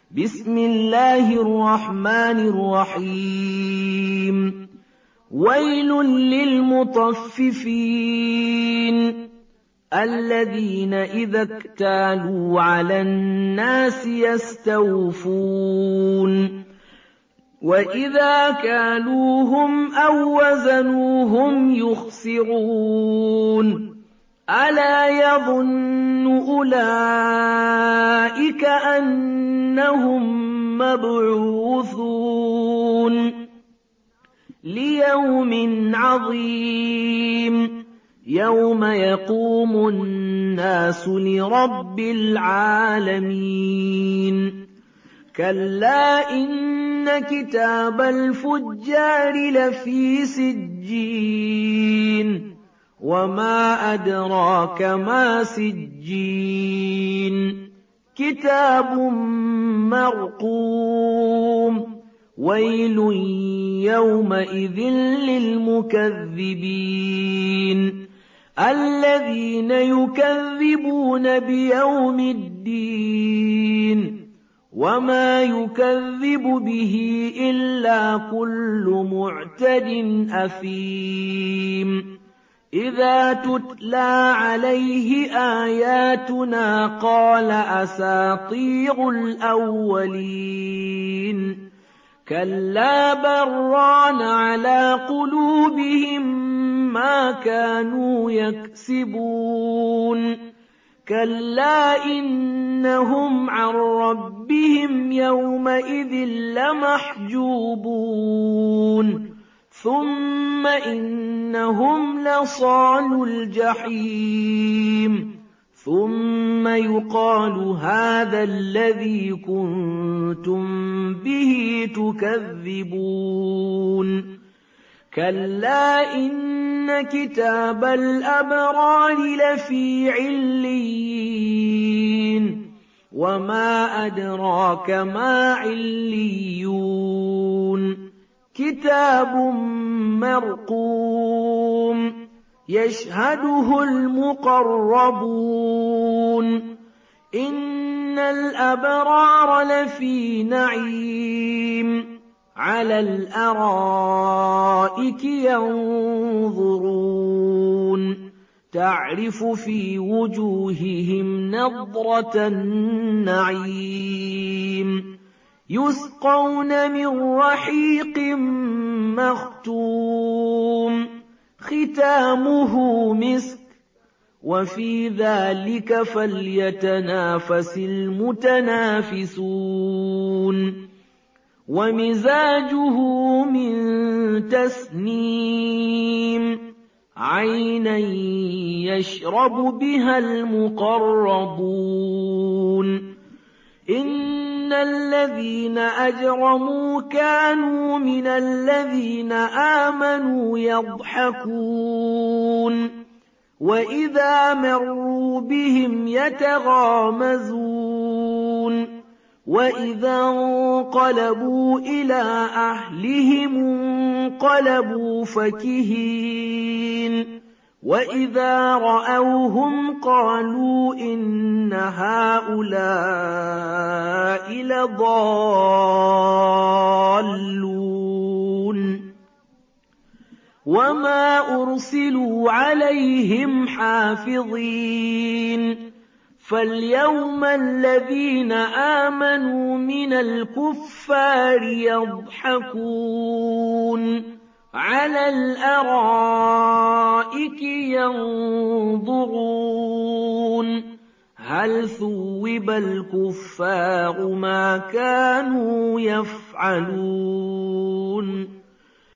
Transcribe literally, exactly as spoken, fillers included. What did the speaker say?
بسم الله الرحمن الرحيم ويل للمطففين الذين إذا اكتالوا على الناس يستوفون وإذا كالوهم أو وزنوهم يخسرون ألا يظن أولئك أنهم مبعوثون ليوم عظيم يوم يقوم الناس لرب العالمين كلا إن كتاب الفجار لفي سجين وما أدراك ما سجين كتاب مرقوم ويل يومئذ للمكذبين الذين يكذبون بيوم الدين وما يكذب به إلا كل معتد أثيم إذا تتلى عليه آياتنا قال أساطير الأولين كلا بران على قلوبهم ما كانوا يكسبون كلا إنهم عن ربهم يومئذ لمحجوبون ثم إنهم لصالو الجحيم ثم يقال هذا الذي كنتم به تكذبون كلا إن كتاب الأبرار لفي عليين وما أدراك ما عليون كتاب مرقوم يشهده المقربون إن الأبرار لفي نعيم على الأرائك ينظرون تعرف في وجوههم نضرة النعيم يسقون من رحيق مختوم ختامه مسك وفي ذلك فليتنافس المتنافسون ومزاجه من تسنيم عينا يشرب بها المقربون إن الذين أجرموا كانوا من الذين آمنوا يضحكون وإذا مروا بهم يتغامزون وإذا انقلبوا إلى أهلهم انقلبوا فكهين وإذا رأوهم قالوا إن هؤلاء لضالون وما أرسلوا عليهم حافظين فاليوم الذين آمنوا من الكفار يضحكون على الأرائك ينظرون هل ثوب الكفار ما كانوا يفعلون